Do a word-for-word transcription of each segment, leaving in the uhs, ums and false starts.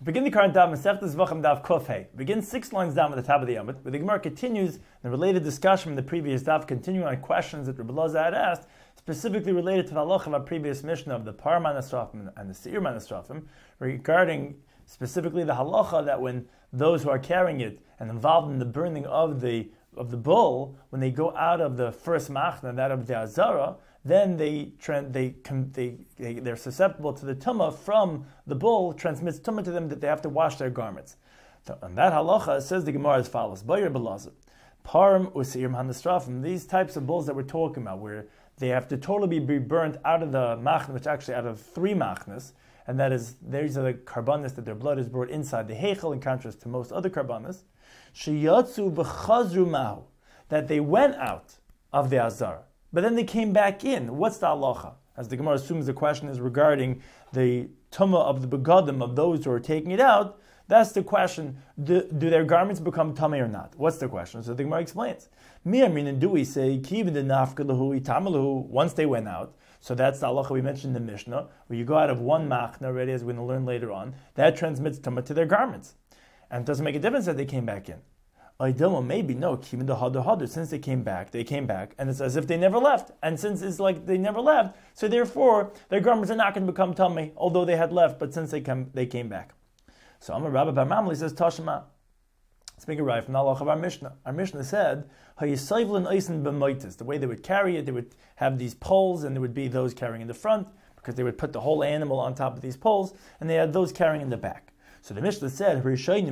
Begin the current daf, Masechtas Vachim daf Kuf Hey. Begin six lines down at the top of the Yamut, where the Gemara continues the related discussion from the previous daf, continuing on questions that Rebbe Elazar had asked, specifically related to the halacha of our previous Mishnah of the Par Manasrafim and the Seir Manasrafim, regarding specifically the halacha that when those who are carrying it and involved in the burning of the of the bull, when they go out of the first machna, that of the Azara, then they, they, they, they, they're susceptible to the tumah from the bull, transmits tumah to them that they have to wash their garments. So, on that halacha, it says the Gemara as follows, Bayir Belazar, Parim Useir Manasrafim, these types of bulls that we're talking about, where they have to totally be burnt out of the machna, which actually out of three machnas, and that is, these are the karbanis that their blood is brought inside the heichel, in contrast to most other karbanis, Sheyatzu b'chazru mahu, that they went out of the Azara, but then they came back in. What's the halacha? As the Gemara assumes the question is regarding the tumah of the begadim of those who are taking it out. That's the question. Do, do their garments become tummy or not? What's the question? So the Gemara explains. Miyamin, do we say kibin the nafkalahu itamalahu once they went out? So that's the halacha we mentioned in the Mishnah, where you go out of one machna already, as we're going to learn later on. That transmits tumah to their garments, and it doesn't make a difference that they came back in. Maybe no, even the hadar hadar. Since they came back, they came back, and it's as if they never left. And since it's like they never left, so therefore their garments are not going to become tummy, although they had left. But since they come, they came back. So Amar Rabbi Bar Mamli says Tashma. Speaking right from the halacha of our Mishnah. Our Mishnah said the way they would carry it, they would have these poles, and there would be those carrying in the front because they would put the whole animal on top of these poles, and they had those carrying in the back. So the Mishnah said,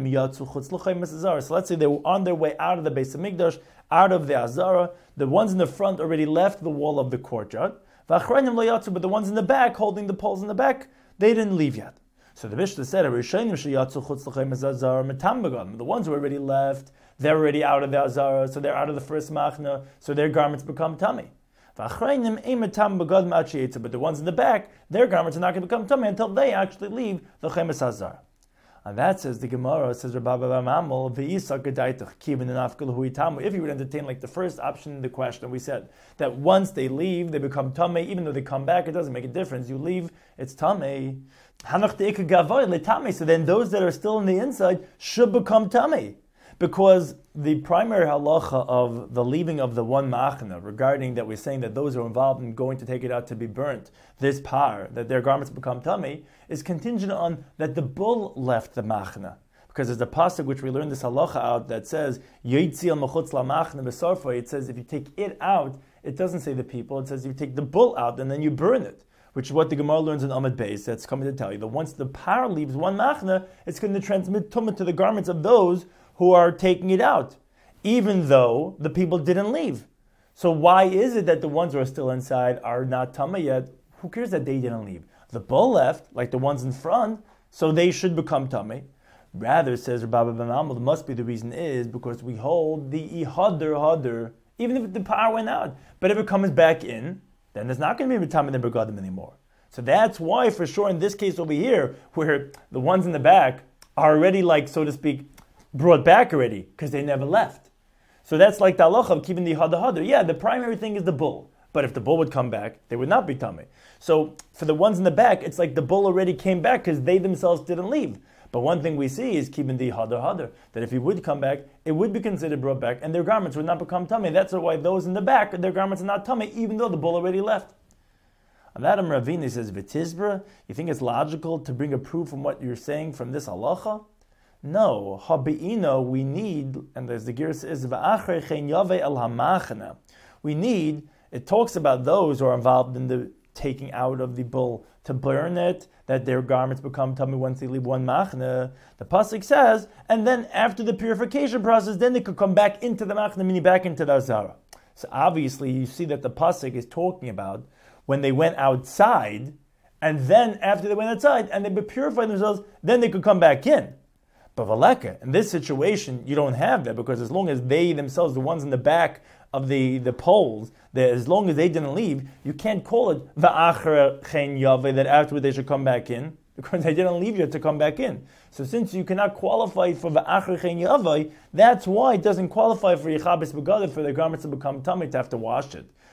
so let's say they were on their way out of the Beis Hamikdash, out of the Azara. The ones in the front already left the wall of the courtyard. But the ones in the back, holding the poles in the back, they didn't leave yet. So the Mishnah said, the ones who already left, they're already out of the Azara, so they're out of the first machna, so their garments become tummy. But the ones in the back, their garments are not going to become tummy until they actually leave the Chemes Azara. And that says the Gemara, says Rabbi Bar Mamel, if you would entertain like the first option in the question, we said that once they leave, they become tamei, even though they come back, it doesn't make a difference. You leave, it's tamei. So then those that are still on the inside should become tamei. Because the primary halacha of the leaving of the one machna, regarding that we're saying that those who are involved in going to take it out to be burnt, this par, that their garments become tummy, is contingent on that the bull left the machna. Because there's a pasuk which we learned this halacha out that says, Yitzi al machutz la machna b'sarfa. It says if you take it out, it doesn't say the people, it says you take the bull out and then you burn it. Which is what the Gemara learns in Amud Beis, that's coming to tell you that once the par leaves one machna, it's going to transmit tumah to the garments of those who are taking it out, even though the people didn't leave. So why is it that the ones who are still inside are not tumah yet? Who cares that they didn't leave? The bull left, like the ones in front, so they should become tumah. Rather, says Rabbi Ben Amal, must be the reason is because we hold the ihadr hadr, even if the power went out. But if it comes back in, then there's not going to be tumah in begadim anymore. So that's why, for sure, in this case over here, where the ones in the back are already, like, so to speak, brought back already, because they never left. So that's like the halacha of keeping the hadar hadar. Yeah, the primary thing is the bull. But if the bull would come back, they would not be tummy. So for the ones in the back, it's like the bull already came back because they themselves didn't leave. But one thing we see is keeping the hadar hadar, that if he would come back, it would be considered brought back, and their garments would not become tummy. That's why those in the back, their garments are not tummy, even though the bull already left. On that, Ravini says, V'tizbra, you think it's logical to bring a proof from what you're saying from this halacha? No, habi'ino, we need, and there's the gear says, va'achrei chen yaveh el hamachna. We need, it talks about those who are involved in the taking out of the bull to burn it, that their garments become tummy once they leave one machna. The pasuk says, and then after the purification process, then they could come back into the machna, meaning back into the azara. So obviously, you see that the pasuk is talking about when they went outside, and then after they went outside and they purified themselves, then they could come back in. But Valeka, in this situation, you don't have that, because as long as they themselves, the ones in the back of the, the poles, that as long as they didn't leave, you can't call it va'achar chen yaveh, that afterward they should come back in, because they didn't leave yet to come back in. So since you cannot qualify for va'achar chen yaveh, that's why it doesn't qualify for yichabes begadim, for the garments to become tummy, to have to wash it.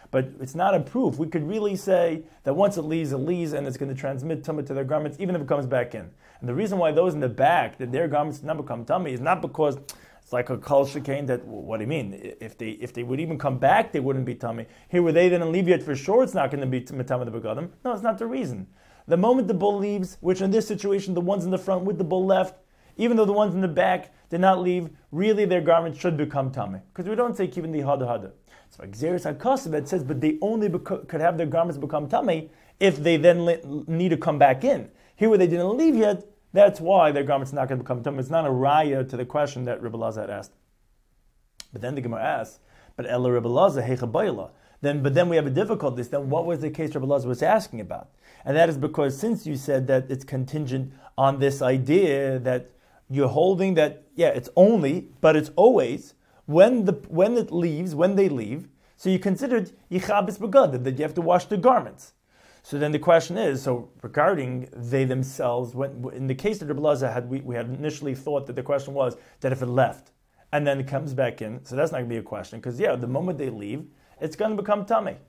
But it's not a proof. We could really say that once it leaves, it leaves, and it's going to transmit tummy to their garments, even if it comes back in. And the reason why those in the back, that their garments did not become tummy, is not because it's like a kol shekain that, what do you mean? If they if they would even come back, they wouldn't be tummy. Here, where they didn't leave yet, for sure it's not going to be tummy the begadim. No, it's not the reason. The moment the bull leaves, which in this situation, the ones in the front with the bull left, even though the ones in the back did not leave, really their garments should become tummy. Because we don't say keeping the hada hada. So Xeris HaKasav, it says, but they only bec- could have their garments become tummy if they then li- need to come back in. Here where they didn't leave yet, that's why their garments are not going to become tummy. It's not a raya to the question that Rebbe Lazar had asked. But then the Gemara asks, but Ella Rebbe Lazar, Heicha Bayla. Then, but then we have a difficulty. Then what was the case Rebbe Lazar was asking about? And that is because since you said that it's contingent on this idea that you're holding that, yeah, it's only, but it's always, when the when it leaves, when they leave, so you considered Yichabis Begad, that you have to wash the garments. So then the question is, so regarding they themselves, when in the case that Rebbe Lazar had, we, we had initially thought that the question was that if it left, and then it comes back in, so that's not going to be a question, because yeah, the moment they leave, it's going to become tummy.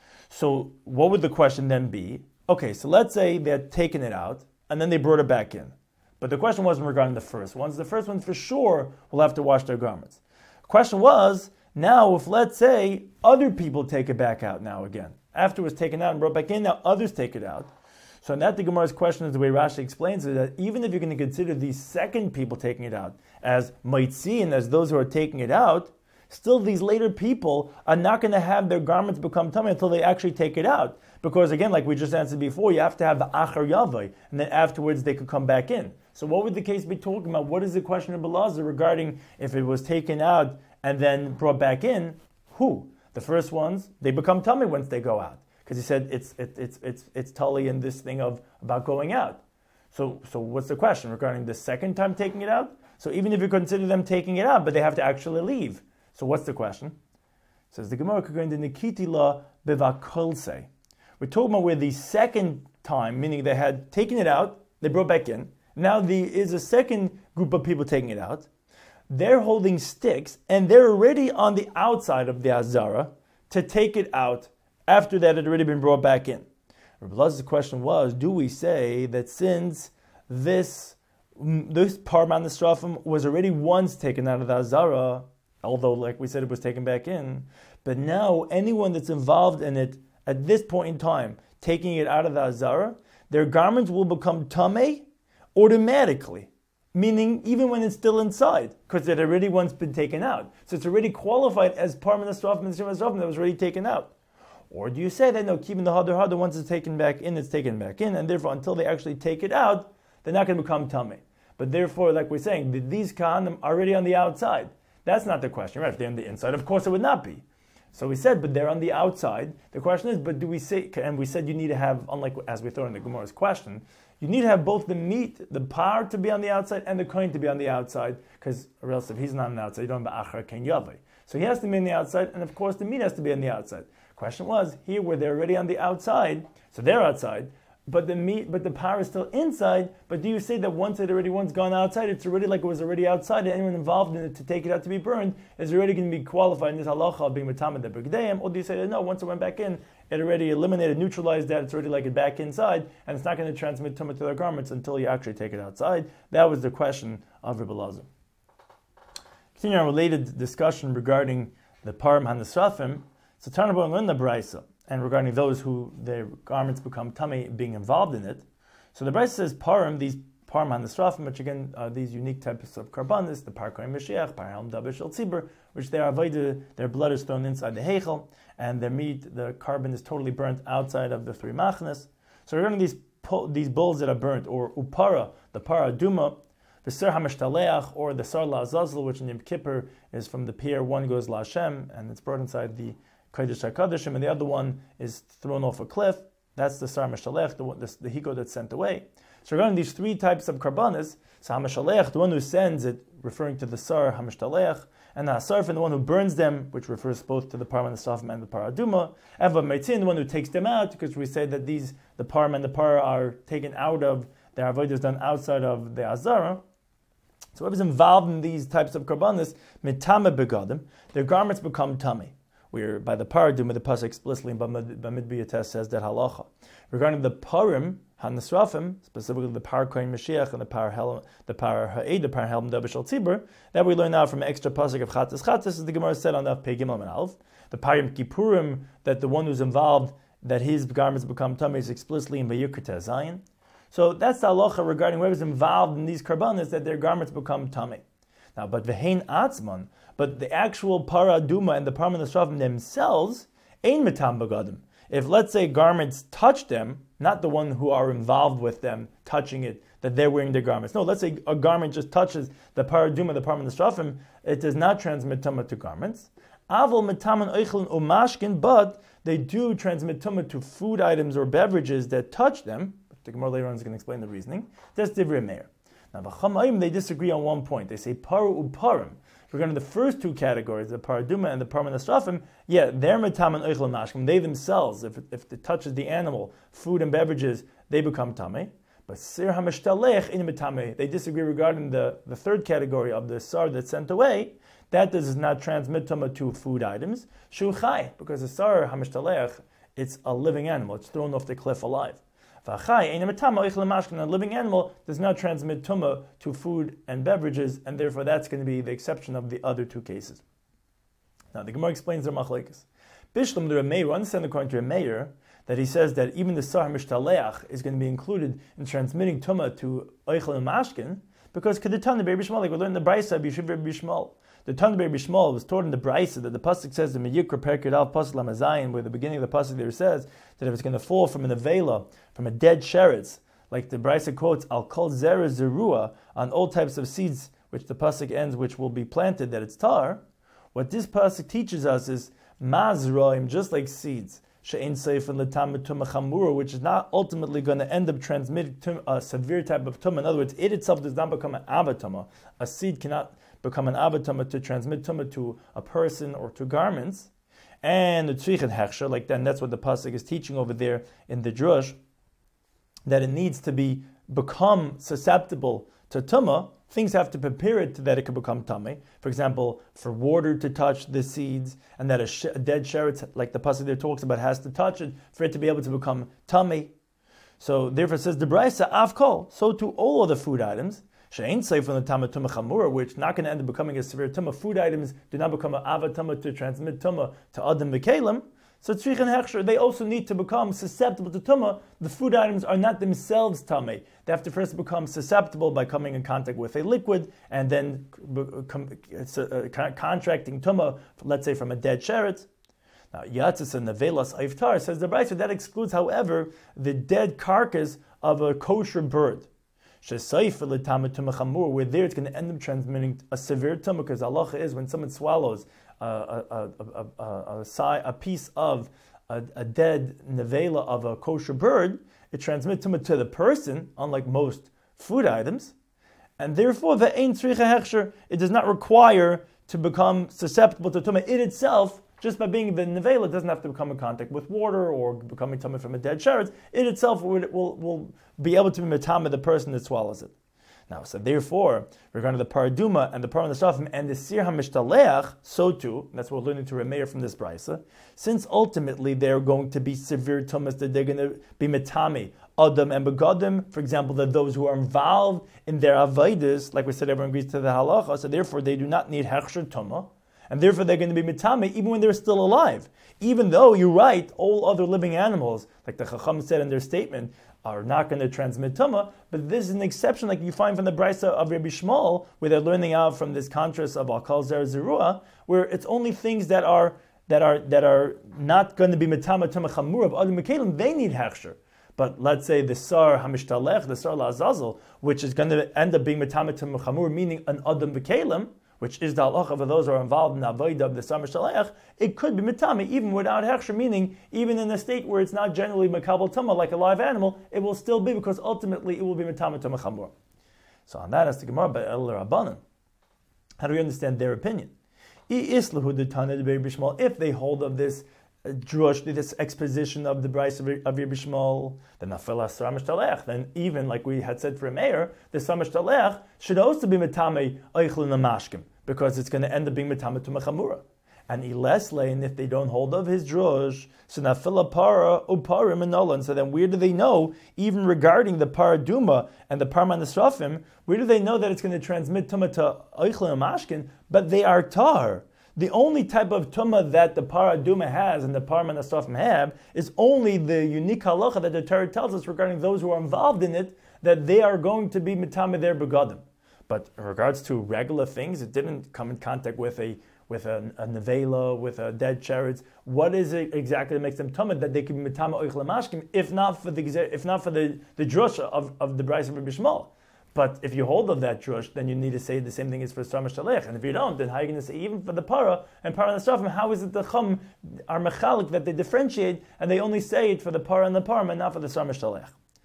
So what would the question then be? Okay, so let's say they're taking it out, and then they brought it back in. But the question wasn't regarding the first ones. The first ones for sure will have to wash their garments. The question was, now if let's say other people take it back out now again. After it was taken out and brought back in, now others take it out. So in that the Gemara's question is the way Rashi explains it, that even if you're going to consider these second people taking it out as Maitzi and as those who are taking it out, still these later people are not going to have their garments become tummy until they actually take it out. Because again, like we just answered before, you have to have the Achar Yavai, and then afterwards they could come back in. So what would the case be talking about? What is the question of Belazar regarding if it was taken out and then brought back in? Who? The first ones, they become tummy once they go out. Because he said it's it, it's it's it's tully in this thing of about going out. So so what's the question regarding the second time taking it out? So even if you consider them taking it out, but they have to actually leave. So what's the question? It says the Gemara could go into Nikitila Bevakolse. We're talking about where the second time, meaning they had taken it out, they brought back in. Now there is a second group of people taking it out. They're holding sticks, and they're already on the outside of the Azara to take it out. After that, it had already been brought back in. Rebbe Lazar's question was, do we say that since this this Parman Nesrafim was already once taken out of the Azara, although, like we said, it was taken back in, but now anyone that's involved in it at this point in time, taking it out of the Azara, their garments will become tameh automatically. Meaning, even when it's still inside, because it already once been taken out. So it's already qualified as Parman Nesrafim and Shem Nesrafim that was already taken out. Or do you say that, no, keeping the Hadar Hadar, once it's taken back in, it's taken back in, and therefore until they actually take it out, they're not going to become tameh. But therefore, like we're saying, these Kahanim are already on the outside. That's not the question, right? If they're on the inside, of course it would not be. So we said, but they're on the outside. The question is, but do we say, and we said you need to have, unlike as we thought in the Gemara's question, you need to have both the meat, the par to be on the outside, and the coin to be on the outside, because or else if he's not on the outside, you don't have Achar Ken Yavai. So he has to be on the outside, and of course the meat has to be on the outside. Question was, here where they're already on the outside, so they're outside, but the meat, but the par is still inside, but do you say that once it already once gone outside, it's already like it was already outside, and anyone involved in it to take it out to be burned is already going to be qualified in this halacha being metamed the b'gdeim, or do you say that no, once it went back in, it already eliminated, neutralized that, it's already like it back inside, and it's not going to transmit tumah to their garments until you actually take it outside? That was the question of Rebbe Lazar. Continuing our related discussion regarding the Parim HaNesrafim, so Tanabon learned the Braisa, and regarding those who their garments become tummy being involved in it. So the Braisa says Parim, these Parim HaNesrafim, which again are these unique types of karbanis, the Par Kohen Mashiach, Par Helm Daber Shel Tzibur, which they are avoided, their blood is thrown inside the Heichel, and their meat, the carbon is totally burnt outside of the three machnas. So regarding these these bulls that are burnt, or Upara, the Para Duma, the Sir HaMashtaleach, or the Sar LaAzazel, which in Yom Kippur is from the pier, one goes La Hashem, and it's brought inside the Kodesh HaKadoshim, and the other one is thrown off a cliff. That's the Sar HaMashalech, the, the, the Hiko that's sent away. So regarding these three types of karbanas, so HaMashalech, the one who sends it, referring to the Sar HaMashalech, and the Hasarf, and the one who burns them, which refers both to the Param HaNesrafim and the Paraduma, and V'Meitzin, the one who takes them out, because we say that these, the Param and the Para are taken out of, their avodah is done outside of the Azara. So whoever's involved in these types of karbanas, mitame begadim, their garments become tummy. where by the paraduma, the pasuk explicitly in Bamidbar Yates says that halacha. Regarding the parim, hanasrafim, specifically the par kohen Mashiach and the par helm, the par ha'ed, the par helm dabishal tzibur, that we learn now from an extra pasuk of Chatas. Chatas is the Gemara said on the Pei Gimel and Alf. The parim kippurim, that the one who's involved, that his garments become tummy, is explicitly in Vayikra Zayin. So that's the halacha regarding whoever's involved in these karbanas, that their garments become tummy. Now, but v'hein atzman, but the actual para duma and the parim nasrafim themselves, ein metam bagadim. If, let's say, garments touch them, not the one who are involved with them touching it, that they're wearing their garments. No, let's say a garment just touches the paraduma, the parim nasrafim, it does not transmit tumah to garments. Avol metaman oichlin umashkin, but they do transmit tumah to food items or beverages that touch them. The Gemara later on is going to explain the reasoning. That's divrei meir. Now, the they disagree on one point. They say paru uparim. Regarding the first two categories, the paraduma and the parim nasrafim, yeah, they're metam and oichel mashkim. They themselves, if, if it touches the animal, food and beverages, they become tamei. But sir hamishtalech in metamei. They disagree regarding the, the third category of the sar that's sent away. That does not transmit tumah to food items. Shu chai, because the sar hamishtalech, it's a living animal. It's thrown off the cliff alive. A living animal does not transmit tumah to food and beverages, and therefore that's going to be the exception of the other two cases. Now the Gemara explains their machlekes. Bishlam the Rameir, we understand according to Rameir that he says that even the sar mishtaleach is going to be included in transmitting tumah to oichel and mashkin, because kedatan the Be'er Bishmal, like we learned in the Brisa of Yeshiv Be'er Bishmal. The Tan Be'er Bishmal was taught in the Brisa that the pasuk says in Meyikra Perkei Al Pasuk Lamazayin, where the beginning of the pasuk there says that if it's going to fall from an avela, from a dead sheretz, like the Brisa quotes, Al Kol Zera Zerua, on all types of seeds, which the pasuk ends, which will be planted, that it's tar. What this pasuk teaches us is mazroim, just like seeds, she'ein seifin l'tam tumah chamura, which is not ultimately going to end up transmitting a severe type of tumah. In other words, it itself does not become an avatama. A seed cannot become an avatama to transmit tumah to a person or to garments. And the tzrichet hechsher, like then that's what the pasuk is teaching over there in the drush, that it needs to be become susceptible to tumah. Things have to prepare it to that it can become tummy. For example, for water to touch the seeds, and that a, sh- a dead sheretz, like the pasuk there talks about, has to touch it for it to be able to become tummy. So therefore, says the Brisa, avkol. So to all other food items, she'ain say from the tamah tumah chamura, which not going to end up becoming a severe tumah. Food items do not become an avatama to transmit tumah to adam v'kelim. So tzrich and hechsher, they also need to become susceptible to tumah. The food items are not themselves tummy. They have to first become susceptible by coming in contact with a liquid and then uh, contracting tumah, let's say from a dead sheretz. Now, Yatzis and Nevelas Eiftar says the Brisa that excludes, however, the dead carcass of a kosher bird. Where there it's going to end up transmitting a severe tumah, because halacha is when someone swallows a, a, a, a, a, a piece of a, a dead nevela of a kosher bird, it transmits tumah to the person, unlike most food items, and therefore the ein tzricha hechsher, it does not require to become susceptible to tumah. It itself, just by being the nevela, doesn't have to become in contact with water or becoming tumah from a dead sheretz. It itself will, will, will be able to be metama the person that swallows it. Now, so therefore, regarding the paraduma and the parim nasrafim and the sir hamishtalech, so too, that's what we're learning to Rameir from this brisa, since ultimately they're going to be severe tumas, that they're going to be metami, adam and begadim, for example, that those who are involved in their avodas, like we said, everyone agrees to the halacha, so therefore they do not need hechsher tumah, and therefore they're going to be mitame even when they're still alive. Even though, you're right, all other living animals, like the Chacham said in their statement, are not going to transmit tumah, but this is an exception like you find from the Brisa of Rabbi Shmuel, where they're learning out from this contrast of Akal Zer Zerua, where it's only things that are that are that are not going to be mitama tumah chamur of Adam Mekalim, they need hechsher. But let's say the sar hamishtalech, the sar la'azazel, which is going to end up being mitama tumah chamur, meaning an Adam Mekalim, which is the halacha for those who are involved in the avodah of the sar mishalech, it could be mitami even without hechsher, meaning even in a state where it's not generally makabel tumah like a live animal, it will still be, because ultimately it will be mitami tumah chamur. So on that, as the Gemara by El Rabbanan, how do we understand their opinion? If they hold of this drush, this exposition of the Brisa of Rabbi Shmuel, then then even like we had said for a mayor, the Sar Mishalech should also be mitame oichlin amashkim, because it's going to end up being mitame tumah chamura. And ilesle, and if they don't hold of his drush, so nafila para uparim and nolan. So then, where do they know, even regarding the paraduma and the parman esrafim, where do they know that it's going to transmit tumah to oichle and mashkin? But they are tar. The only type of tumah that the paraduma has and the parman esrafim have is only the unique halacha that the Torah tells us regarding those who are involved in it, that they are going to be mitame their begadim. But in regards to regular things, it didn't come in contact with a with a, a nevela, with a dead chariots. What is it exactly that makes them tumah that they can be mitama oichle mashkim, if not for the if not for the, the drush of, of the Bryce of Rabbi Shmuel? But if you hold of that drush, then you need to say the same thing as for Sar Mashalech. And if you don't, then how are you going to say even for the para and para and the strafim? How is it the chum are mechalik that they differentiate and they only say it for the para and the param and not for the Sar Mashalech?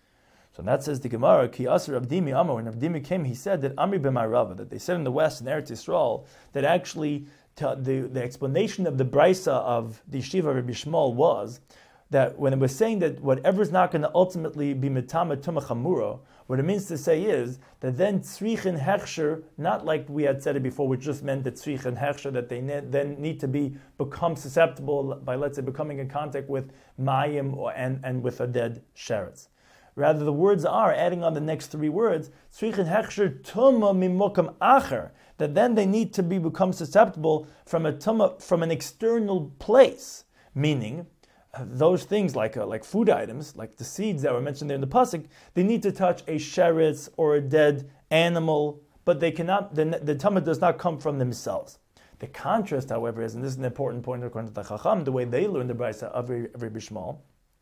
So that says the Gemara, Ki Asr Abdimi Amar, when Abdimi came, he said that Amri b'Marava, that they said in the West, in Eretz Yisrael, that actually to, the, the explanation of the Brisa of the Yeshiva Rabbi Shmuel was that when it was saying that whatever is not going to ultimately be Mitama Tumah Chamura, what it means to say is that then Tzrichin Hechsher, not like we had said it before, which just meant that Tzrichin Hechsher, that they ne- then need to be become susceptible by, let's say, becoming in contact with Mayim or, and, and with a dead Sheretz. Rather, the words are, adding on the next three words, Tzrichin Hechsher Tumah Mimokam Acher, that then they need to be become susceptible from a tumah, from an external place, meaning uh, those things like uh, like food items, like the seeds that were mentioned there in the pasuk, they need to touch a sheretz or a dead animal, but they cannot. The, the tumah does not come from themselves. The contrast, however, is, and this is an important point according to the Chacham, the way they learn the Brisa of Rabbi Shmuel,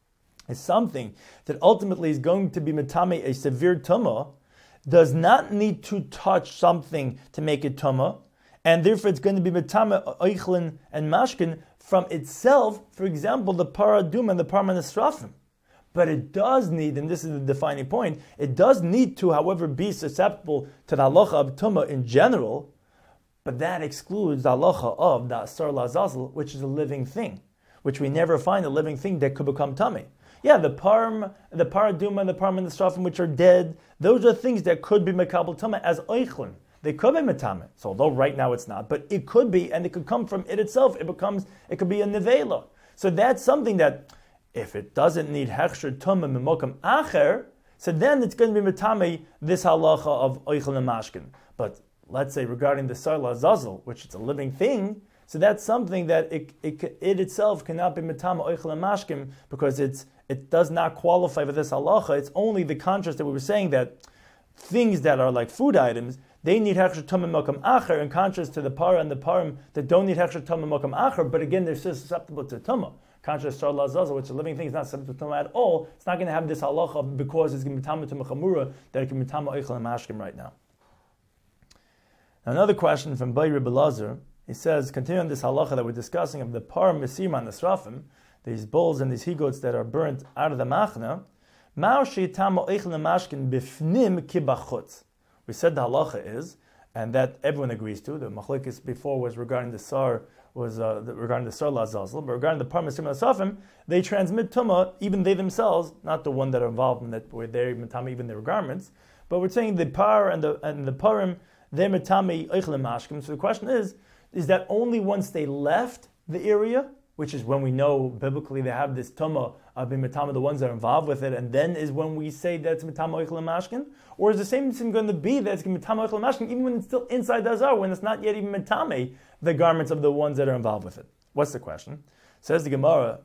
is something that ultimately is going to be metame a severe tumah, does not need to touch something to make it tumah, and therefore it's going to be metame oichlin and mashkin from itself. For example, the paradum and the parman esrafim. But it does need, and this is the defining point, it does need to, however, be susceptible to the halacha of tumah in general, but that excludes the halacha of the asar lazazel, which is a living thing, which we never find a living thing that could become tummy. Yeah, the parm, the paraduma, and the parm and the strafim, which are dead, those are things that could be mekabel tameh as oichlin. They could be metame. So although right now it's not, but it could be, and it could come from it itself. It becomes, it could be a nevela. So that's something that, if it doesn't need hechsher tumah mimokam acher, so then it's going to be metame this halacha of oichlin and mashkin. But let's say regarding the sarla zazel, which is a living thing, so that's something that it it, it itself cannot be metame oichlin and mashkin because it's it does not qualify for this halacha. It's only the contrast that we were saying that things that are like food items, they need hechsher tumah mokam acher, in contrast to the para and the parim that don't need hechsher tumah mokam acher, but again they're still susceptible to tumah. Contrast to sarla zazel, which is a living thing, is not susceptible to tumah at all. It's not going to have this halacha because it's going to be tamah tumah chamura that it can be tamah oichel and mashkim right now. Now another question from Bay Rebbe Lazar. He says, continuing this halacha that we're discussing of the parim mesim and the srafim, these bulls and these he-goats that are burnt out of the machna, we said the halacha is, and that everyone agrees to, the machlokes before was regarding the sar, was uh, the, regarding the sar lazazel, but regarding the parim mesim and srafim, they transmit tumah, even they themselves, not the one that are involved in that, where they're metame even their garments, but we're saying the par and the and the parim, they're metame oichle mashkim. So the question is, is that only once they left the area, which is when we know biblically they have this tumah of being metama, the ones that are involved with it, and then is when we say that's metama oichel mashkin? Or is the same thing going to be that it's going to be metama oichel mashkin even when it's still inside the azar, when it's not yet even metame the garments of the ones that are involved with it? What's the question? Says the Gemara,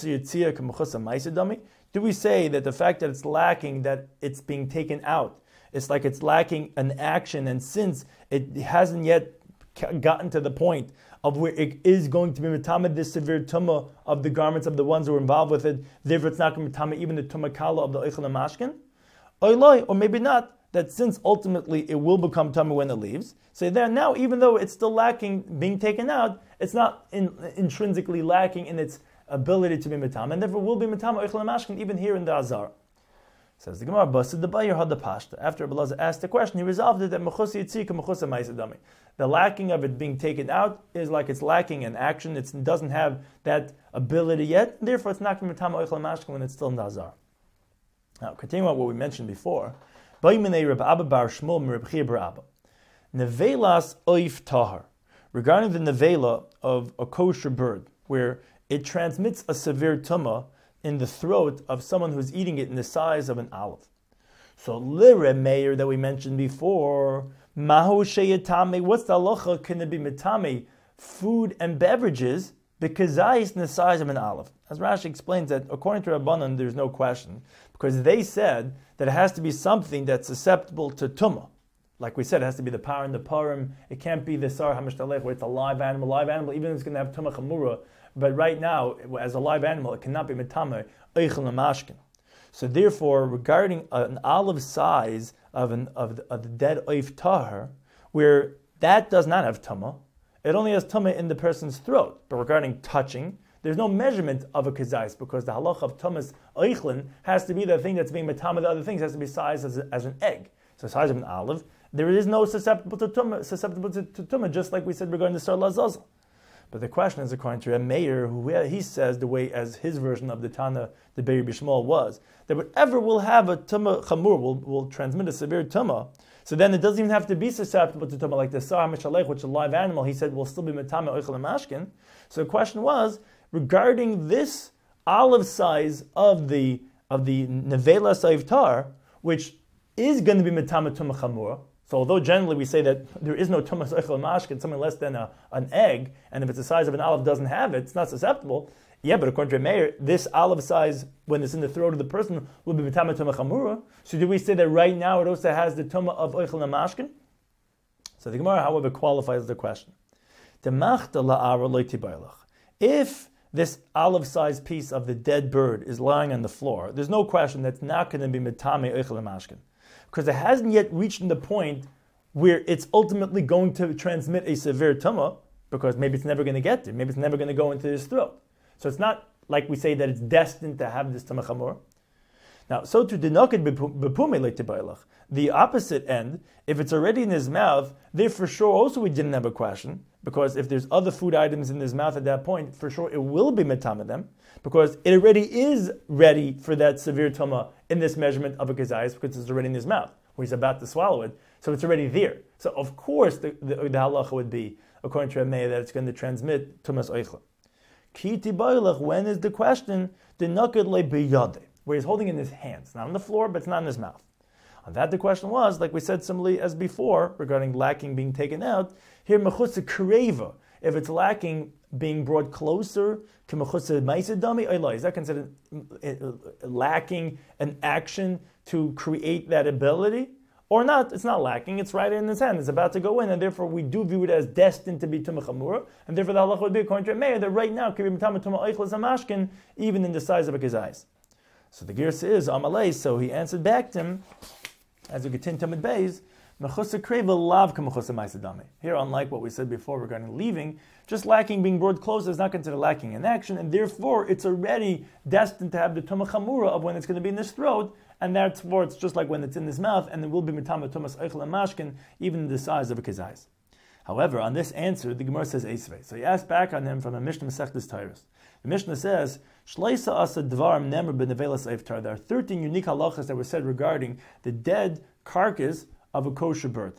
do we say that the fact that it's lacking, that it's being taken out, it's like it's lacking an action, and since it hasn't yet gotten to the point of where it is going to be metamed this severe tumah of the garments of the ones who are involved with it, therefore it's not going to be metamed even the tumah kala of the oichel and mashkin? Or maybe not, that since ultimately it will become tumah when it leaves, so there now, even though it's still lacking being taken out, it's not in, intrinsically lacking in its ability to be metamed, and therefore will be metamed oichel and mashkin even here in the azar. Says the Gemara, Basid the Bayer had the pashta. After Rebbe Lazar asked the question, he resolved it that mechusa yitzika mechusa ma'asadami. The lacking of it being taken out is like it's lacking in action. It doesn't have that ability yet. And therefore, it's not going to be metama oichel mashkin when it's still in the azar. Now, continuing on what we mentioned before, Bayiminei Reb Abba bar Shmuel Reb Chia bar Abba. Nevelas oif tahar. Regarding the nevela of a kosher bird, where it transmits a severe tumah in the throat of someone who's eating it in the size of an olive. So lire meir that we mentioned before, mahu sheyatame, what's the halacha? Can it be mitame food and beverages because in the size of an olive? As Rashi explains that according to Rabbanan, there's no question, because they said that it has to be something that's susceptible to tumah. Like we said, it has to be the par and the parim. It can't be the sar hamishtalech, where it's a live animal. Live animal, even if it's going to have tumah chamura, but right now, as a live animal, it cannot be mitame eichel namashkin. So therefore, regarding an olive size of an of the, of the dead oif tahar, where that does not have tumah, it only has tumah in the person's throat. But regarding touching, there's no measurement of a kazais, because the halacha of tumas oichlin has to be the thing that's being mitama. The other things has to be sized as, a, as an egg. So size of an olive, there is no susceptible to tumah, susceptible to, to tumah, just like we said regarding the sar lazazel. But the question is, according to a mayor, who he says the way as his version of the Tana, the Beir Bishmol was, that whatever will have a tumah chamur will, will transmit a severe tumah. So then it doesn't even have to be susceptible to tumah, like the sar mishalech, which is a live animal. He said will still be mitame oichel and mashkin. So the question was regarding this olive size of the of the nevela saivtar, which is going to be mitame tumah chamur. So although generally we say that there is no tumas oichel mashkin, something less than a, an egg, and if it's the size of an olive doesn't have it, it's not susceptible. Yeah, but according to Meir, this olive size, when it's in the throat of the person, will be mitama tumah chamura. So do we say that right now it also has the tumah of oichel mashkin? So the Gemara, however, qualifies the question. If this olive-sized piece of the dead bird is lying on the floor, there's no question that's not going to be mitame oichel mashkin, because it hasn't yet reached the point where it's ultimately going to transmit a severe tumah, because maybe it's never going to get there. Maybe it's never going to go into his throat. So it's not like we say that it's destined to have this tumah chamor. Now, so to dinokid bepume leitibailach, the opposite end, if it's already in his mouth, there for sure also we didn't have a question, because if there's other food items in his mouth at that point, for sure it will be metama them, because it already is ready for that severe tumah in this measurement of a kazayis, because it's already in his mouth, where he's about to swallow it, so it's already there. So of course the, the, the halacha would be, according to Rameh, that it's going to transmit tumas oichla. Kiti bailach, when is the question, the naked le biyade, where he's holding it in his hands, not on the floor, but it's not in his mouth. On that the question was, like we said similarly as before, regarding lacking being taken out, here mechutza kreva, if it's lacking being brought closer, k'mechutza ma'aseh dami, is that considered lacking an action to create that ability? Or not, it's not lacking, it's right in his hand, it's about to go in, and therefore we do view it as destined to be tumah chamura, and therefore the halacha would be according to Meir that right now, k'rim tumah tumah oichel zamashkin, even in the size of a kazayis. So the Girsa is Amalei, so he answered back to him, as we continue Tamid Beis, Mechusa Kreva Lav Kamechusa Maisadami. Here, unlike what we said before regarding leaving, just lacking being brought closer is not considered lacking in action, and therefore it's already destined to have the Tumah Chamura of when it's going to be in his throat, and therefore it's just like when it's in his mouth, and it will be Mitama Tumas Eichel and Mashkin, even the size of a Kazais. However, on this answer, the Gemara says Eisvei. So he asked back on him from a Mishnah Masechtas Tyrus. The Mishnah says, Shleisa asa dvarim nemer b'nevelas eiftar. There are thirteen unique halachas that were said regarding the dead carcass of a kosher bird.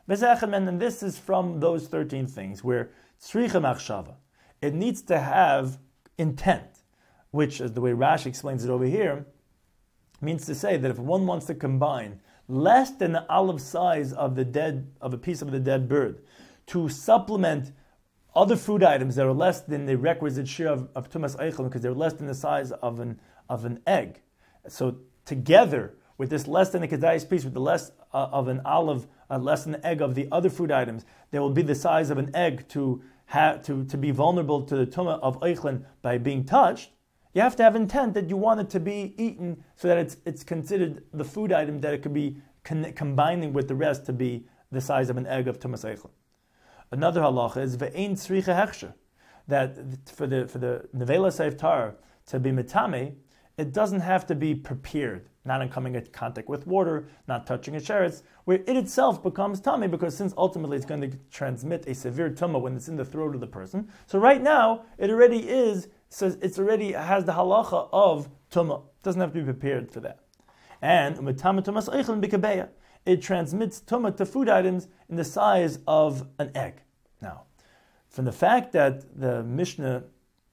And this is from those thirteen things where tzricha machshava, it needs to have intent, which, as the way Rashi explains it over here, means to say that if one wants to combine less than the olive size of the dead of a piece of the dead bird to supplement other food items that are less than the requisite share of, of tumas eichel, because they're less than the size of an of an egg. So together with this less than a kedayis piece, with the less uh, of an olive, uh, less than the egg of the other food items, they will be the size of an egg to have to, to be vulnerable to the tumah of eichlin by being touched. You have to have intent that you want it to be eaten, so that it's it's considered the food item that it could be con- combining with the rest to be the size of an egg of tumas eichlin. Another halacha is ve'ein tzricha hechsher, that for the for the nevela seiftar to be mitame, it doesn't have to be prepared, not in coming in contact with water, not touching a sheretz, where it itself becomes tummy, because since ultimately it's going to transmit a severe tumah when it's in the throat of the person. So right now it already is, says it's already has the halacha of tumah. It doesn't have to be prepared for that. And umitama tumas eichlin bikabeya, it transmits tumah to food items in the size of an egg. Now, from the fact that the Mishnah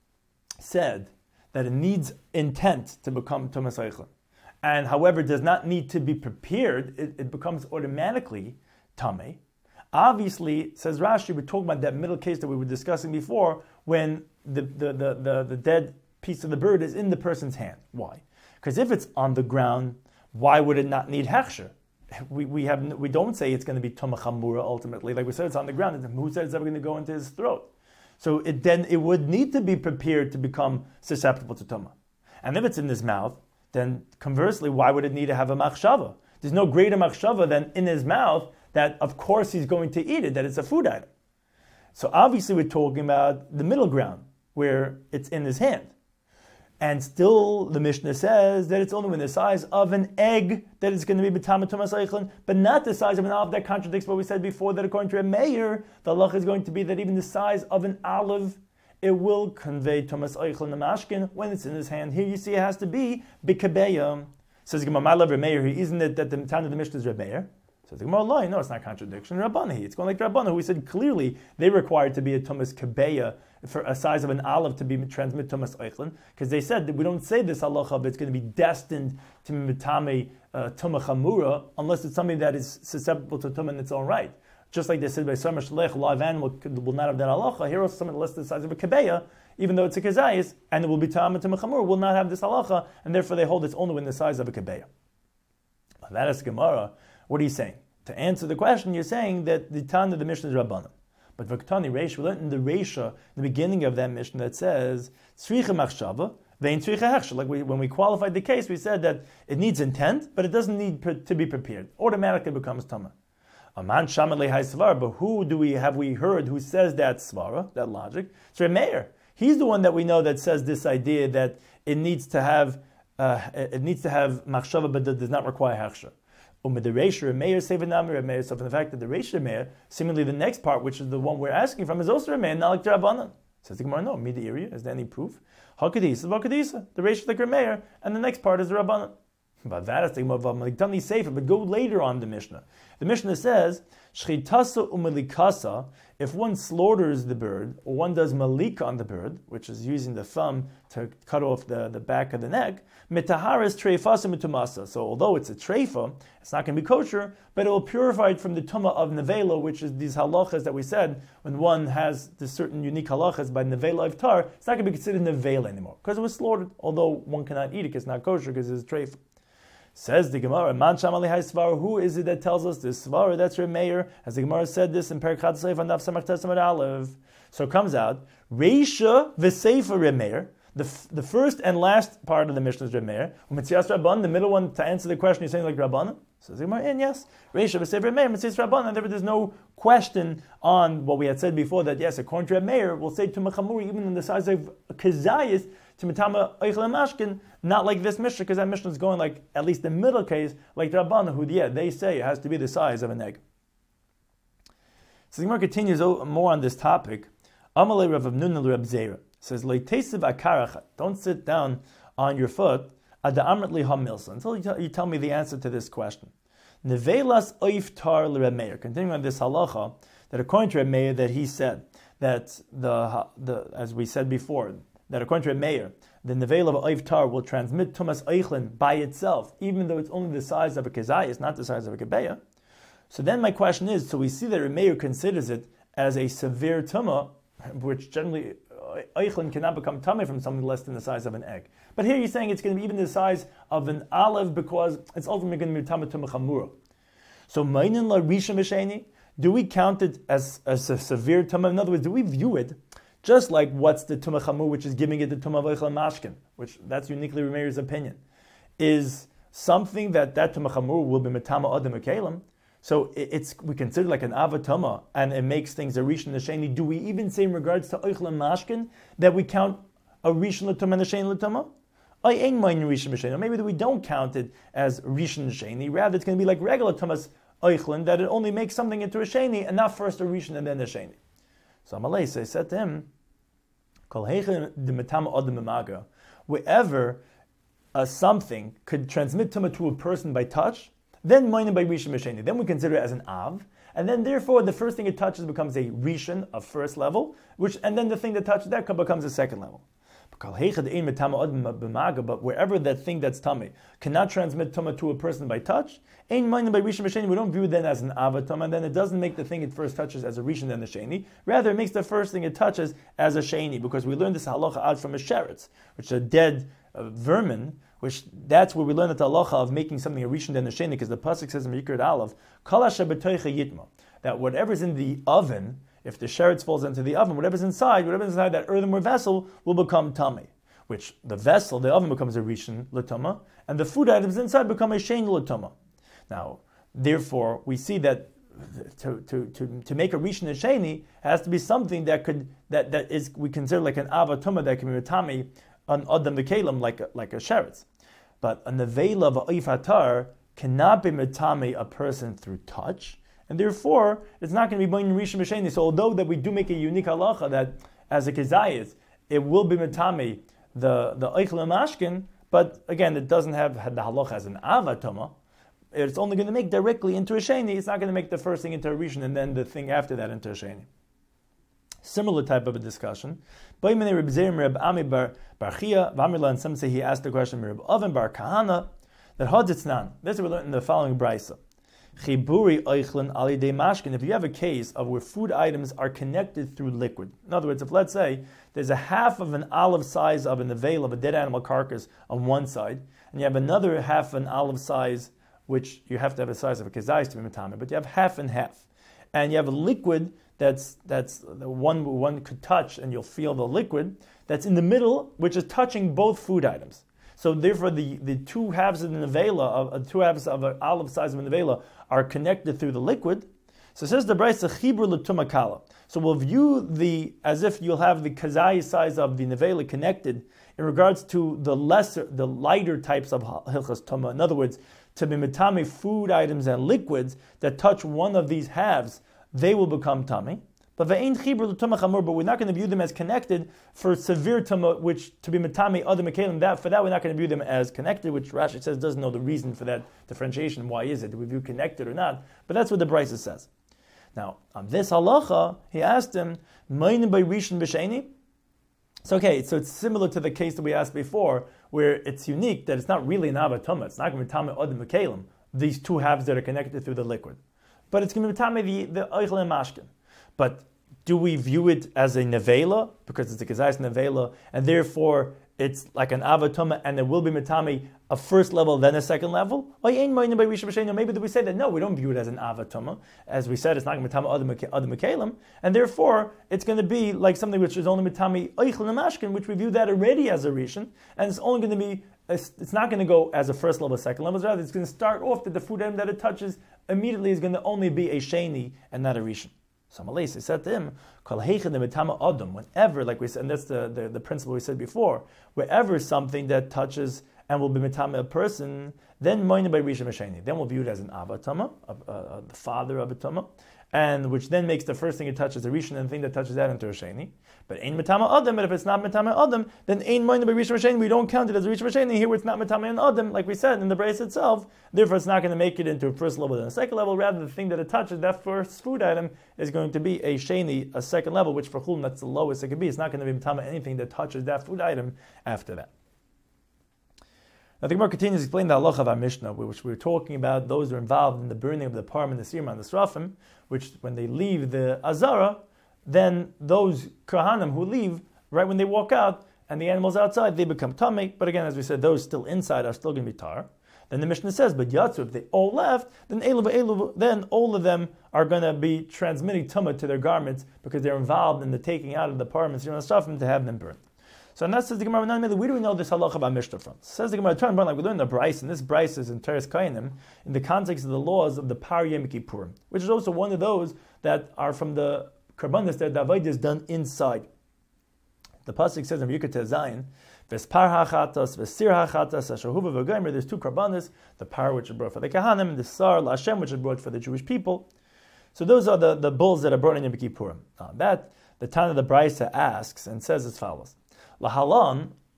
said that it needs intent to become Tumas Eichlin, and however does not need to be prepared, it, it becomes automatically Tameh. Obviously, says Rashi, we're talking about that middle case that we were discussing before, when the, the, the, the, the dead piece of the bird is in the person's hand. Why? Because if it's on the ground, why would it not need hechsher? We we have we don't say it's going to be Tumah Chamura ultimately. Like we said, it's on the ground. Who said it's ever going to go into his throat? So it then it would need to be prepared to become susceptible to Tumah. And if it's in his mouth, then conversely, why would it need to have a machshava? There's no greater machshava than in his mouth that of course he's going to eat it, that it's a food item. So obviously we're talking about the middle ground where it's in his hand. And still, the Mishnah says that it's only in the size of an egg that it's going to be b'tamah tumas eichlin, but not the size of an olive. That contradicts what we said before, that according to a mayor, the halach is going to be that even the size of an olive, it will convey tumas eichlin the mashkin when it's in his hand. Here you see it has to be b'kabeya. Says Gemara, my love Remeir, isn't it that the time of the Mishnah is Remeir? Says the Gemara, no, it's not contradiction. Rabbanahi, it's going like Rabbanahu. We said clearly they required to be a tumas kabeya for a size of an olive to be transmit tumas eichlin, because they said that we don't say this halacha, but it's going to be destined to be mitame uh, tumah chamura unless it's something that is susceptible to tumah in its own right. Just like they said by Samar Shalech, live animal will not have that halacha. Here also something less than the size of a kabeya, even though it's a kazayis, and it will be tamah tumah chamura, will not have this halacha, and therefore they hold it's only in the size of a kabeya. That is Gemara. What are you saying? To answer the question, you're saying that the Tan of the Mishnah is Rabbanan. But Vaktani Reish, we learned in the Reisha, the beginning of that Mishnah, that says, Tzricha machshava, vein tzricha hechsher. Like we, when we qualified the case, we said that it needs intent, but it doesn't need pre- to be prepared. Automatically becomes Tamah. Aman shamalei hay svara, but who do we have we heard who says that svara, that logic? It's Remeir. He's the one that we know that says this idea that it needs to have uh, it needs to have machshava, but that does not require hechsher. Umid the Reisha Remeir sevenami Remeir. So from the fact that the Reisha Remeir, seemingly the next part, which is the one we're asking from, is also Remeir, not like Rabbanan. Says the Gemara, no, mid the area. Is there any proof? Hakadisa, Hakadisa. The Reisha like Remeir, and the next part is the Rabbanan. But that is the Gemara. Safer, but go later on the Mishnah. The Mishnah says, Shchitasa umelikasa. If one slaughters the bird, or one does malika on the bird, which is using the thumb to cut off the, the back of the neck, mitaharis treifasa mitumasa. So although it's a treifa, it's not going to be kosher, but it will purify it from the tumah of nevela, which is these halachas that we said, when one has this certain unique halachas by nevela iftar, it's not going to be considered nevela anymore, because it was slaughtered, although one cannot eat it because it's not kosher, because it's treifa. Says the Gemara, Man Shamali Hai Svara, who is it that tells us this Svara? That's Remeir, as the Gemara said this in Perek Chad Seif and Daf Samach Tesamad Aleph. So it comes out, Reisha v'Seifa Remeir, the f- the first and last part of the Mishnah is Remeir. Umetzias Rabban, the middle one, to answer the question, you're saying like Rabban? Says the Gemara, and yes, Reisha v'Seifa Remeir, Umetzias Rabban, and therefore there's no question on what we had said before, that yes, according to Remeir, we'll say to Machamuri, even in the size of Kazayas, to Mitama Eichel Mashkin, not like this Mishnah, because that Mishnah is going like, at least the middle case, like Rabbanah, who, yeah, they say it has to be the size of an egg. So the Gemara continues more on this topic. Amalei Rav Nun Reb Zera says, Leitesiv akarachat, don't sit down on your foot, ada amrit liha milsa, until you tell, you tell me the answer to this question. Nevelas oiftar l'Remeir, continuing on this halacha, that according to Remeir, that he said, that the, the as we said before, that according to a mayor, the Nevel of Oivtar will transmit Tumas Eichlin by itself, even though it's only the size of a Kezai, it's not the size of a Kebeya. So then my question is, so we see that a mayor considers it as a severe Tumah, which generally Eichlin cannot become Tumah from something less than the size of an egg. But here you're saying it's going to be even the size of an olive because it's ultimately going to be Tumah Tumah Chamura. So Mainin La Risha Misheni, do we count it as, as a severe Tumah? In other words, do we view it just like what's the Tumah Chamur, which is giving it the Tumah V'Eichel Mashkin, which that's uniquely Remeir's opinion, is something that that Tumah Chamur will be Metama Adam Akelim. So it's we consider like an Avatama, and it makes things a Rishon L'Sheni. Do we even say in regards to Eichel Mashkin that we count a Rishon L'Tumah and a Sheni L'Tumah? I ain't mind Rishon L'Sheni. Or maybe that we don't count it as Rishon L'Sheni. Rather, it's going to be like regular Tumas Eichlin, that it only makes something into a Sheni, and not first a Rishon and then a Sheni. So Amalei said to him, wherever uh, something could transmit tumah to a person by touch, then moinin by rishon misheni. Then we consider it as an av, and then therefore the first thing it touches becomes a rishon, a first level, which and then the thing that touches that becomes a second level. But wherever that thing that's tummy cannot transmit tumah to a person by touch, we don't view it then as an avatum, and then it doesn't make the thing it first touches as a rishon then the sheni. Rather, it makes the first thing it touches as a sheni, because we learned this halacha out from a sheretz, which is a dead uh, vermin, which that's where we learn the halacha of making something a rishon then the sheni, because the pasuk says in Yikrat Aleph, Kol asher b'toicha yitma, that whatever's in the oven, if the sheretz falls into the oven, whatever's inside, whatever's inside that earthenware vessel will become tummy. Which the vessel, the oven becomes a rishon l'tuma, and the food items inside become a sheni l'tuma. Now, therefore, we see that to to to, to make a rishon and sheni has to be something that could that, that is we consider like an avatuma that can be matami on adam v'kelim like a, like a sheretz. But a nevela v'oif hatar cannot be matami a person through touch. And therefore, it's not going to be boin rishon b'sheni. So although that we do make a unique halacha that as a kezayis, it will be matami the the oichel mashkin, but again, it doesn't have the halacha as an avatoma. It's only going to make directly into a sheni. It's not going to make the first thing into a rishon and then the thing after that into a sheni. Similar type of a discussion. Some say he asked the question, Reb Oven bar Kahana, that haditznan. This is what we learned in the following brisa. Chiburi oichlin alidei mashkin. If you have a case of where food items are connected through liquid, in other words, if let's say there's a half of an olive size of an veil of a dead animal carcass on one side, and you have another half an olive size, which you have to have a size of a kezayis to be matame, but you have half and half, and you have a liquid that's that's the one one could touch, and you'll feel the liquid that's in the middle, which is touching both food items. So therefore, the, the two halves of the nevela, of uh, two halves of an olive size of a nevela, are connected through the liquid. So it says the brayso chibur l'tumakala. So we'll view the as if you'll have the kazai size of the nevela connected in regards to the lesser, the lighter types of hilchas tuma. In other words, to be mitame food items and liquids that touch one of these halves, they will become tummy. But but we're not going to view them as connected for severe tuma, which to be matami other mekalim. That for that we're not going to view them as connected, which Rashi says doesn't know the reason for that differentiation. Why is it? Do we view connected or not? But that's what the brisa says. Now on this halacha, he asked him, "Meinim by rishon b'sheni." So okay, so it's similar to the case that we asked before, where it's unique that it's not really an avatuma. It's not going to be matami other mekalim. These two halves that are connected through the liquid, but it's going to be matami the the oichel and mashkin. But do we view it as a nevela because it's a kezayis nevela, and therefore it's like an avatuma, and there will be matami a first level, then a second level? Or maybe do we say that no, we don't view it as an avatuma, as we said, it's not going to be matami other mekalim, and therefore it's going to be like something which is only matami oichel and mashkin, which we view that already as a rishon, and it's only going to be it's not going to go as a first level, second level. Rather, it's going to start off that the food item that it touches immediately is going to only be a sheni and not a rishon. So Malay said to him, whenever, like we said, and that's the, the, the principle we said before, wherever something that touches and will be mitama a person, then moina by rishon masheni, then we'll view it as an avatama, the father of a tama, and which then makes the first thing it touches a rishon, and the thing that touches that into a sheni. But ain mitama adam, but if it's not mitama adam, then ain moina by rishon masheni, we don't count it as a rishon masheni. Here, where it's not mitama and adam, like we said in the brace itself. Therefore, it's not going to make it into a first level and a second level. Rather, the thing that it touches, that first food item, is going to be a sheni, a second level, which for chulin that's the lowest it could be. It's not going to be mitama anything that touches that food item after that. Now the Gemara continues to explain the halacha of our Mishnah, which we were talking about those who are involved in the burning of the parim and the sirma and the srafim, which when they leave the azara, then those kohanim who leave, right when they walk out, and the animals outside, they become tamei. But again, as we said, those still inside are still going to be tar. Then the Mishnah says, but yatsu, if they all left, then elu v'elu, then all of them are going to be transmitting tumah to their garments because they're involved in the taking out of the parim and sirma and srafim to have them burned. So and that says the Gemara, where do we know this halacha about Mishnah from? Says the Gemara, turn like we learned the Bryce, and this Bryce is in Teres Kainim, in the context of the laws of the Par Yom Kippurim, which is also one of those that are from the Karbanis that the Avodah is done inside. The pasuk says in Yikrat Zion, Vespar hachatas, Vesir hachatas, Ashahuva v'Gomer. There's two Karbanis, the Par which is brought for the Kahanim, and the Sar Lashem which is brought for the Jewish people. So those are the, the bulls that are brought in Yom Kippurim. Now that the Tana of the Bryce asks and says as follows. Lahalan,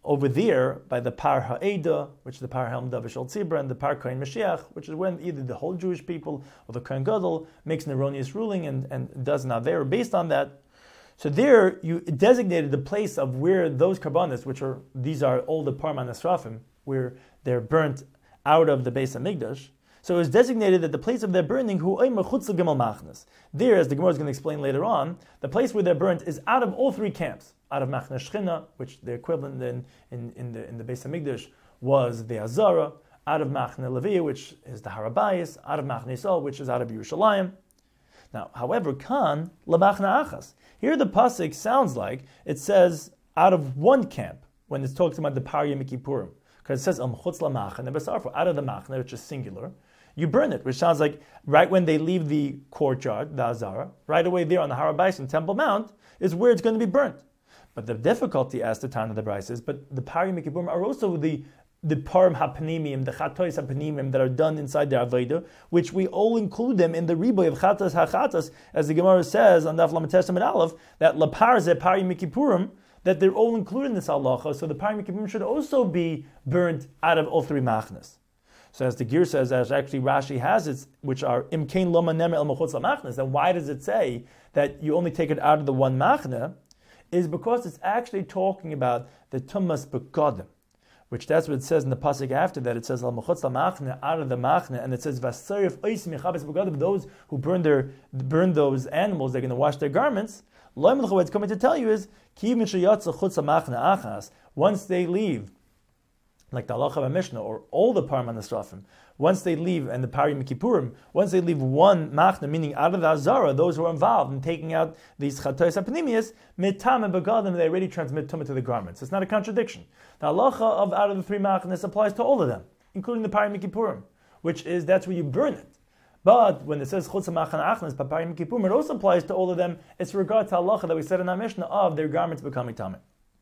over there by the Par Ha'eda, which is the Par Helm Davish Al Tzibra, and the Par Kohen Mashiach, which is when either the whole Jewish people or the Kohen Gadol makes an erroneous ruling and, and does an Avera based on that. So there you designated the place of where those Karbanis, which are, these are all the Parman Asrafim, where they're burnt out of the Beis HaMikdash. So it was designated that the place of their burning, hu oimer chutz l'gimel machnas. There, as the Gemara is going to explain later on, the place where they're burnt is out of all three camps. Out of Machna Shechina, which the equivalent in, in, in the in the Beis HaMikdash was the Azara. Out of Machna Leviah, which is the Harabayis. Out of Machna Yisrael, which is out of Yerushalayim. Now, however, Kan Labachna Achas. Here the pasuk sounds like it says out of one camp when it's talking about the Par Yom Kippurim, because it says Am Chutz LaMachna B'Sarfa, out of the Machna, which is singular. You burn it, which sounds like right when they leave the courtyard, the Azara, right away there on the Harabayis and Temple Mount is where it's going to be burnt. But the difficulty, as the Tana of the Bryce is, but the Par Yom Kippurim are also the the Parim HaPanimim, the Chatois HaPanimim that are done inside the Aveda, which we all include them in the Riboy of Chatas HaChatas, as the Gemara says on Daf Lamed Testament Aleph, that Lapar Ze Par Yom Kippurim, that they're all included in this halacha, so the Par Yom Kippurim should also be burnt out of all three machnas. So as the Gear says, as actually Rashi has it, which are Imkein Loma Nemer El Mechutz LaMachnas, then why does it say that you only take it out of the one machna? Is because it's actually talking about the Tumas Bekodim, which that's what it says in the pasuk after that. It says Al Mechutz LaMachna, out of the machna, and it says Vasarif Ois Mechabes Bekodim, those who burn their burn those animals, they're going to wash their garments. Lo Melech, what it's coming to tell you is Ki Mishayatza Chutz LaMachna Achas, once they leave, like the halacha of Mishnah, or all the Parman Asrafim, once they leave, and the Par Yom Kippurim, once they leave one machna, meaning out of the Azara, those who are involved in taking out these chatois hapnimius, mitam and begadim, they already transmit tumah to the garments. It's not a contradiction. The halacha of out of the three machnas applies to all of them, including the Par Yom Kippurim, which is that's where you burn it. But when it says chutz machna achnas, Par Yom Kippurim, it also applies to all of them. It's regard to halacha that we said in our Mishnah of their garments becoming tameh.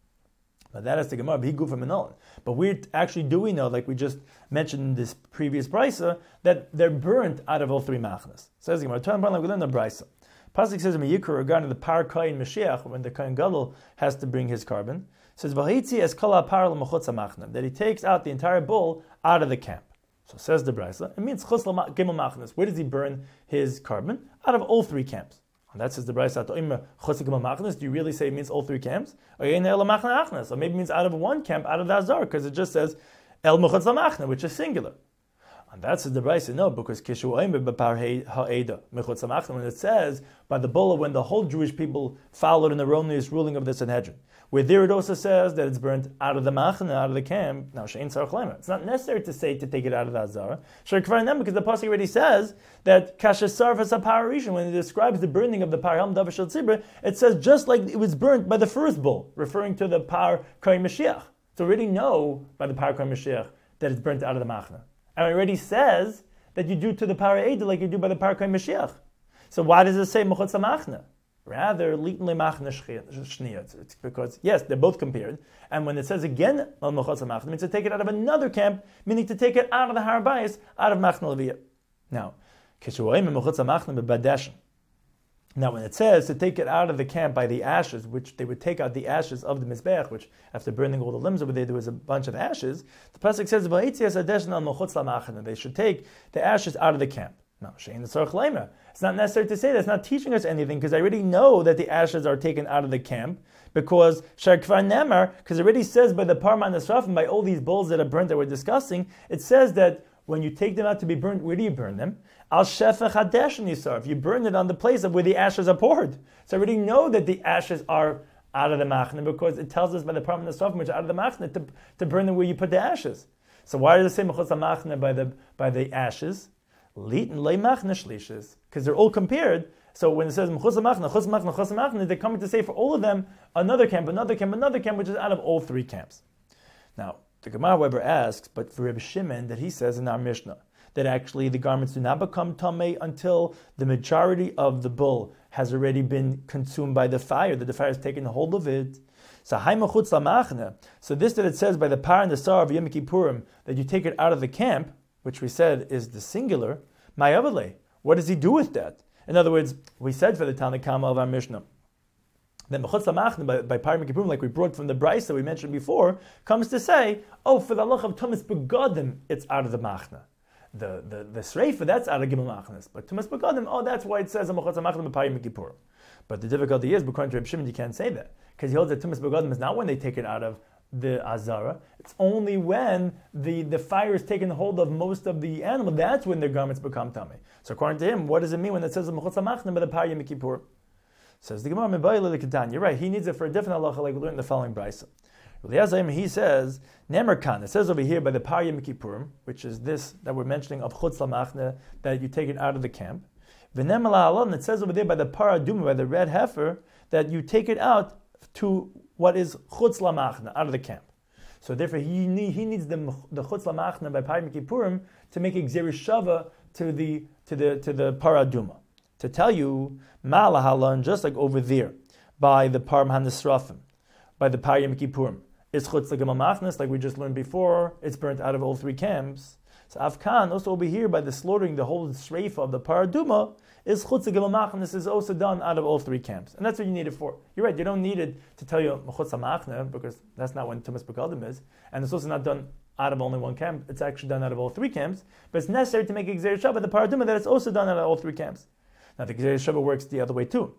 But that is the Gemara, but we actually do we know, like we just mentioned in this previous brisa, that they're burnt out of all three machnas. Says the Gemara, turn like we learned the brisa. Pasuk says in Yikra regarding the Par Kohen Mashiach, when the Kohen Gadol has to bring his carbon, says Vahitzi es kol ha'par l'machutz ha'machna, that he takes out the entire bull out of the camp. So says the brisa, it means chutz l'gimel machnas. Where does he burn his carbon? Out of all three camps. And that says the Brayso, do you really say it means all three camps? Or maybe it means out of one camp, out of the Azar, because it just says El Mechutz LaMachna, which is singular. And that says the Brayso, no, because when it says by the Bola, when the whole Jewish people followed an erroneous ruling of the Sanhedrin, where there it also says that it's burnt out of the machna, out of the camp. Now, she'ein tzarich lema. It's not necessary to say to take it out of the azara. Because the pasuk already says that kashesar v'saparishin, when it describes the burning of the par helm davar shel tzibra, it says just like it was burnt by the first bull, referring to the par kohen Mashiach. So we already know by the par kohen Mashiach that it's burnt out of the machna, and it already says that you do to the par eda like you do by the par kohen Mashiach. So why does it say mechutz machna? Rather, it's because, yes, they're both compared. And when it says again, it means to take it out of another camp, meaning to take it out of the Harabayis, out of Machna Leviah. Now, now, when it says to take it out of the camp by the ashes, which they would take out the ashes of the Mizbeach, which after burning all the limbs over there, there was a bunch of ashes, the pasuk says, they should take the ashes out of the camp. No, it's not necessary to say that. It's not teaching us anything, because I already know that the ashes are taken out of the camp, because Shakvar Nemar, because it already says by the Parman Asrafim, by all these bulls that are burnt that we're discussing, it says that when you take them out to be burnt, where do you burn them? Al Shefech Hadesh Yisarf. You burn it on the place of where the ashes are poured. So I already know that the ashes are out of the machna, because it tells us by the Parman Asrafim, which are out of the machna, to, to burn them where you put the ashes. So why does it say Mechutz HaMachna by the by the ashes? Because they're all compared. So when it says Mechutz HaMachna, Chutz HaMachna, Chutz HaMachna, they're coming to say for all of them another camp, another camp, another camp, which is out of all three camps. Now, the Gemara Weber asks, but for Rebbe Shimon, that he says in our Mishnah, that actually the garments do not become tamei until the majority of the bull has already been consumed by the fire, that the fire has taken hold of it. So hay Mechutz HaMachna. So this that it says by the Par and the Sar of Yom Kippurim, that you take it out of the camp, which we said is the singular, Ma'avale. What does he do with that? In other words, we said for the Tanna Kama of our Mishnah, Then Mechutz Lamachna by, by Parim Kippurim, like we brought from the Brisa that we mentioned before, comes to say, oh, for the halach of Tumas Begadim, it's out of the Machna. The the the Sreifa, that's out of Gimel Machnas. But Tumas Begadim, oh, that's why it says Mechutz Lamachna by Parim Kippurim. But the difficulty is, according to Reb Shimon, you can't say that. Because he holds that Tumas Begadim is not when they take it out of the Azara. It's only when the, the fire is taking hold of most of the animal, that's when their garments become tummy. So according to him, what does it mean when it says Mechutz Lamachna by the Parim Kippurim? Says the Gemara, you're right, he needs it for a different halacha, like we learned in the following brisa. He says, Nemer Kan, it says over here by the Parim Kippurim, which is this that we're mentioning of Chutz Lamachna, that you take it out of the camp. V'nemer La'alon, it says over there by the Paraduma, by the red heifer, that you take it out to what is Chutz Lamachna, out of the camp. So therefore he, need, he needs the, the Chutz Lamachna by Parim Kippurim to make a Gzerah Shava to the, to the, to the Paraduma. To tell you, Ma'alahalan, just like over there, by the Parim HaNisrafim, by the Parim Kippurim, it's Chutz L'Gimel Machnas, like we just learned before, it's burnt out of all three camps. So Afkan, also over here, by the slaughtering the whole Shreifa of the Paraduma, is Chutz L'Gimel Machnas, is also done out of all three camps. And that's what you need it for. You're right, you don't need it to tell you Chutz Machna, because that's not when Tumas Begadim is, and it's also not done out of only one camp, it's actually done out of all three camps, but it's necessary to make a Gzerah Shava, the Paraduma, that it's also done out of all three camps. Now the Gzerah Shava works the other way too.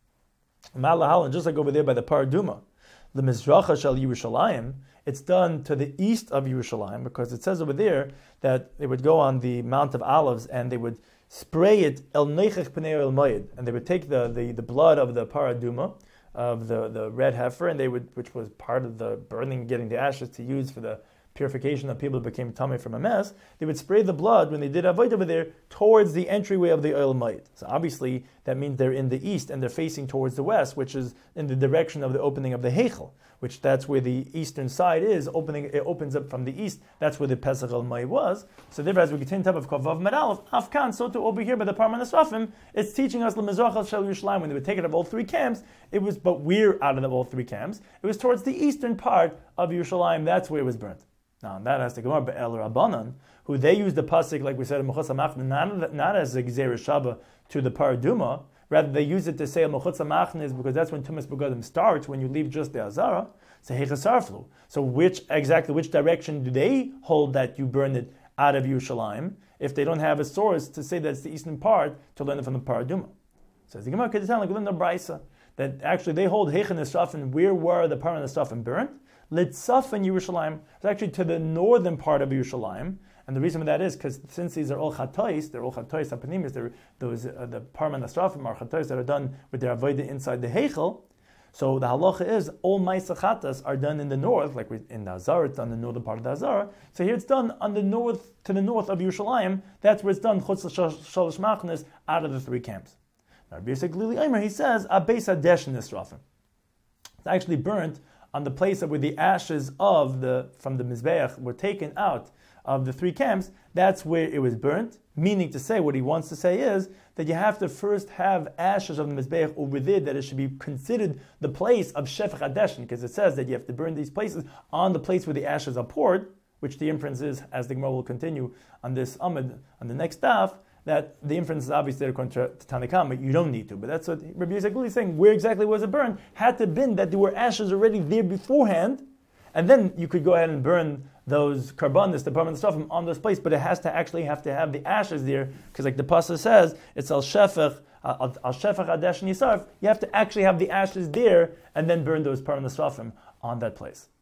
Malahalan, just like over there by the Paraduma, the Mizracha Shal Yerushalayim, it's done to the east of Yerushalayim, because it says over there that they would go on the Mount of Olives and they would spray it El Neichech Pnei El Moed, and they would take the, the, the blood of the Paraduma, of the, the red heifer, and they would, which was part of the burning, getting the ashes to use for the purification of people who became tummy from a mess, they would spray the blood when they did avoid over there towards the entryway of the oil mayit. So obviously that means they're in the east and they're facing towards the west, which is in the direction of the opening of the heichel, which that's where the eastern side is. Opening, it opens up from the east. That's where the Pesach el mayit was. So therefore, as we continue to have Kavav Medalef, Afkan, so to over here by the Parim HaNisrafim, it's teaching us the Mizrach Shel Yerushalayim, when they would take it out of all three camps. It was, but we're out of all three camps. It was towards the eastern part of Yerushalayim. That's where it was burnt. Now, that has to go on, but El Rabbanan, who they use the pasuk, like we said, in Mechutz Lamachna, not, not as a Gzerah Shava to the Paraduma, rather they use it to say Mechutz Lamachna is because that's when Tumas Begadim starts, when you leave just the Azara, so Heichasarflu. So which, exactly which direction do they hold that you burn it out of Yerushalayim, if they don't have a source to say that it's the eastern part, to learn it from the Paraduma? So the Gemara could sound like we learned the Brisa, that actually they hold Heichen Esrafim, where were the Parim HaNisrafim burnt? Litzaf in Yerushalayim, it's actually to the northern part of Yerushalayim, and the reason for that is because since these are all chatois, they're all chatois apanimis, they're those uh, the Parim HaNisrafim are chatois that are done with their avodah inside the heichel. So the halacha is all ma'aseh chatas are done in the north, like we, in the Azara, it's on the northern part of the Azara. So here it's done on the north to the north of Yerushalayim. That's where it's done chutz shalosh machnas out of the three camps. Now, basically, he says abeis hadesh nisrafim. It's actually burnt on the place where the ashes of the from the Mizbeach were taken out of the three camps. That's where it was burnt. Meaning to say, what he wants to say is that you have to first have ashes of the Mizbeach over there, that it should be considered the place of Shefach Hadeshin, because it says that you have to burn these places on the place where the ashes are poured, which the inference is, as the Gemara will continue on this Amud, on the next daf, that the inference is obviously according to Tanakama, you don't need to. But that's what Rabbi Yisrael is saying. Where exactly was it burned? Had to have been that there were ashes already there beforehand, and then you could go ahead and burn those karbanis, the Parim HaNisrafim, on this place. But it has to actually have to have the ashes there, because like the pasuk says, it's al shefach al shefach adesh nisarf. You have to actually have the ashes there, and then burn those Parim HaNisrafim on that place.